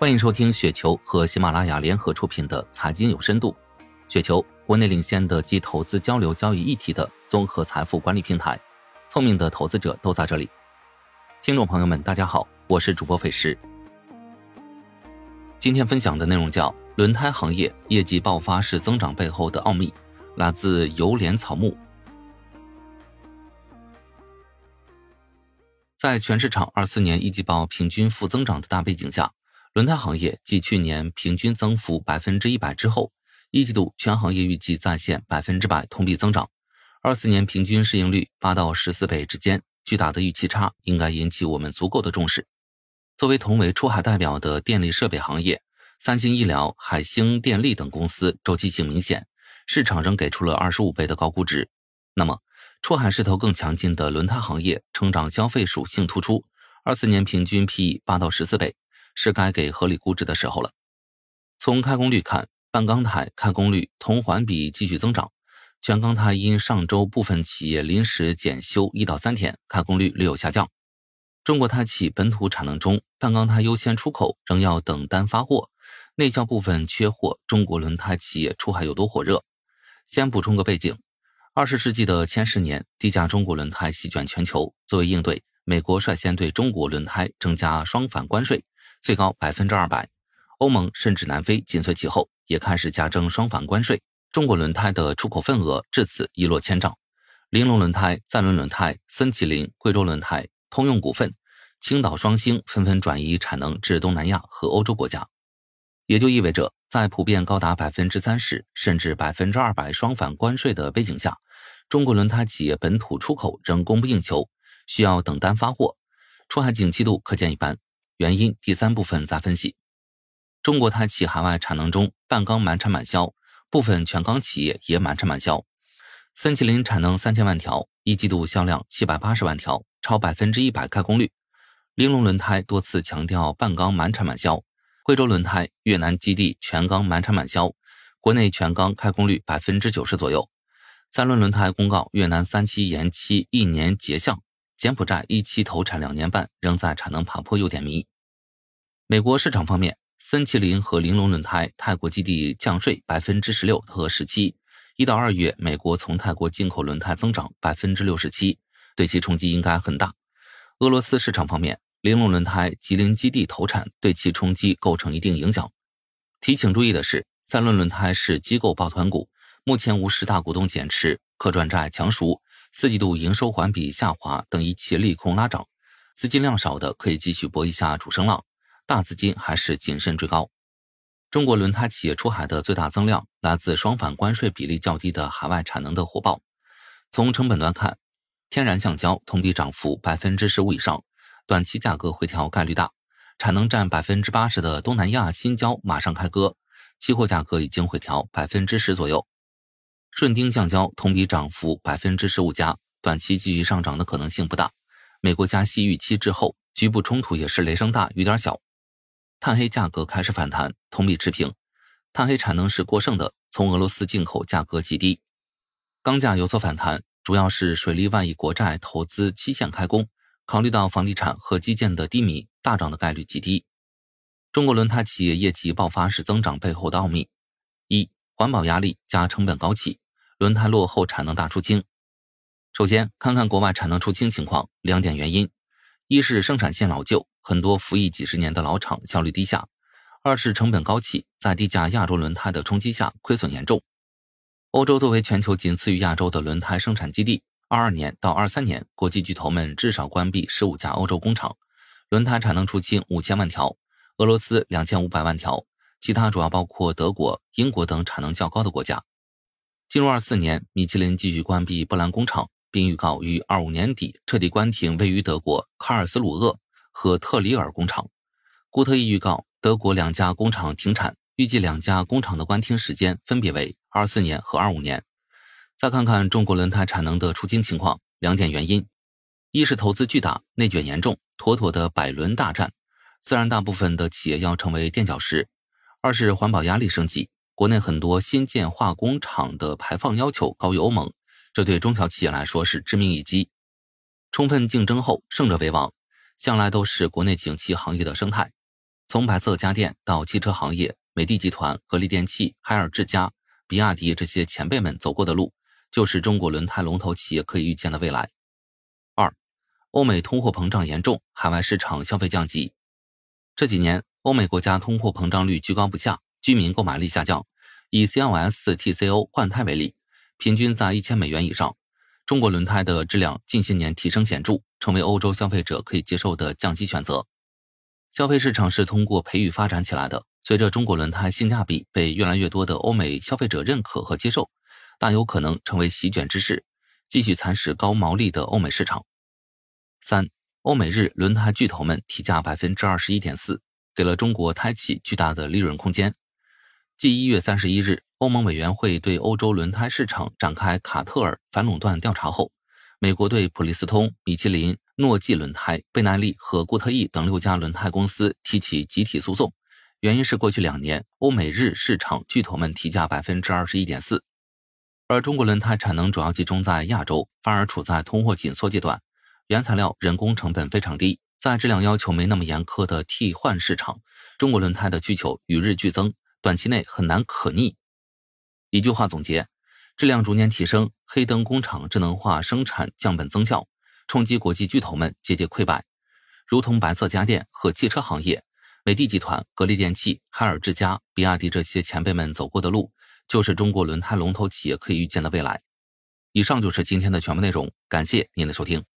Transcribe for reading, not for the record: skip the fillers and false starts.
欢迎收听雪球和喜马拉雅联合出品的财经有深度。雪球，国内领先的集投资交流交易一体的综合财富管理平台，聪明的投资者都在这里。听众朋友们大家好，我是主播斐石。今天分享的内容叫轮胎行业业绩爆发式增长背后的奥秘，来自油莲草木。在全市场24年一季报平均负增长的大背景下，轮胎行业继去年平均增幅 100% 之后，一季度全行业预计再现 100% 同比增长。24年平均市盈率8到14倍之间，巨大的预期差应该引起我们足够的重视。作为同为出海代表的电力设备行业，三星医疗、海星电力等公司周期性明显，市场仍给出了25倍的高估值。那么出海势头更强劲的轮胎行业成长消费属性突出，24年平均 PE 8到14倍，是该给合理估值的时候了。从开工率看，半钢胎开工率同环比继续增长，全钢胎因上周部分企业临时检修1到3天，开工率略有下降。中国胎企本土产能中，半钢胎优先出口仍要等单发货，内销部分缺货，中国轮胎企业出海有多火热？先补充个背景，20世纪的前10年，低价中国轮胎席卷全球，作为应对，美国率先对中国轮胎增加双反关税，最高 200%， 欧盟甚至南非紧随其后，也开始加征双反关税，中国轮胎的出口份额至此一落千丈。玲珑轮胎、赞伦轮胎、森麒麟、贵州轮胎、通用股份、青岛双星纷纷转移产能至东南亚和欧洲国家，也就意味着在普遍高达 30% 甚至 200% 双反关税的背景下，中国轮胎企业本土出口仍供不应求，需要等单发货，出海景气度可见一斑。原因第三部分再分析。中国胎企海外产能中，半钢满产满销，部分全钢企业也满产满销。森麒麟产能3000万条，一季度销量780万条，超 100% 开工率。玲珑轮胎多次强调半钢满产满销。贵州轮胎越南基地全钢满产满销，国内全钢开工率 90% 左右。赞伦轮胎公告越南3期延期1年结项，柬埔寨1期投产2年半，仍在产能爬坡又点迷。美国市场方面，森麒麟和玲珑轮胎泰国基地降税 16% 和17%， 1到2月美国从泰国进口轮胎增长 67%， 对其冲击应该很大。俄罗斯市场方面，玲珑轮胎吉林基地投产对其冲击构成一定影响。提请注意的是，三轮轮胎是机构抱团股，目前无10大股东减持，可转债强赎，4季度营收环比下滑等一切利空拉涨，资金量少的可以继续搏一下主升浪，大资金还是谨慎追高。中国轮胎企业出海的最大增量来自双反关税比例较低的海外产能的火爆。从成本端看，天然橡胶同比涨幅 15% 以上，短期价格回调概率大，产能占 80% 的东南亚新胶马上开割，期货价格已经回调 10% 左右。顺丁橡胶同比涨幅 15% 加，短期继续上涨的可能性不大。美国加息预期之后，局部冲突也是雷声大雨点小。碳黑价格开始反弹，同比持平。碳黑产能是过剩的，从俄罗斯进口价格极低。钢价有所反弹，主要是水利万亿国债投资期限开工，考虑到房地产和基建的低迷，大涨的概率极低。中国轮胎企业业绩爆发式增长背后的奥秘：一、环保压力加成本高企，轮胎落后产能大出清。首先看看国外产能出清情况，2点原因：一是生产线老旧，很多服役几十年的老厂效率低下；二是成本高企，在低价亚洲轮胎的冲击下亏损严重。欧洲作为全球仅次于亚洲的轮胎生产基地，22年到23年，国际巨头们至少关闭15家欧洲工厂，轮胎产能出清5000万条，俄罗斯2500万条，其他主要包括德国、英国等产能较高的国家。进入24年，米其林继续关闭波兰工厂，并预告于25年底彻底关停位于德国卡尔斯鲁厄和特里尔工厂。固特异预告德国2家工厂停产，预计2家工厂的关停时间分别为24年和25年。再看看中国轮胎产能的出清情况，2点原因：一是投资巨大，内卷严重，妥妥的百轮大战，自然大部分的企业要成为垫脚石；二是环保压力升级，国内很多新建化工厂的排放要求高于欧盟，这对中小企业来说是致命一击。充分竞争后胜者为王，向来都是国内景气行业的生态。 从白色家电到汽车行业，美的集团、格力电器、海尔智家、比亚迪这些前辈们走过的路，就是中国轮胎龙头企业可以预见的未来。2. 欧美通货膨胀严重，海外市场消费降级。这几年，欧美国家通货膨胀率居高不下，居民购买力下降。以 CLS TCO 换胎为例，平均在$1000以上。中国轮胎的质量近些年提升显著，成为欧洲消费者可以接受的降级选择。消费市场是通过培育发展起来的，随着中国轮胎性价比被越来越多的欧美消费者认可和接受，大有可能成为席卷之势，继续蚕食高毛利的欧美市场。3. 欧美日轮胎巨头们提价 21.4%， 给了中国胎企巨大的利润空间。继1月31日，欧盟委员会对欧洲轮胎市场展开卡特尔反垄断调查后，美国对普利司通、米其林、诺基轮胎、贝耐利和固特异等6家轮胎公司提起集体诉讼，原因是过去2年欧美日市场巨头们提价 21.4%， 而中国轮胎产能主要集中在亚洲，反而处在通货紧缩阶段，原材料人工成本非常低，在质量要求没那么严苛的替换市场，中国轮胎的需求与日俱增，短期内很难可逆。一句话总结，质量逐年提升，黑灯工厂智能化生产降本增效，冲击国际巨头们节节溃败。如同白色家电和汽车行业，美的集团、格力电器、海尔智家、比亚迪这些前辈们走过的路，就是中国轮胎龙头企业可以预见的未来。以上就是今天的全部内容，感谢您的收听。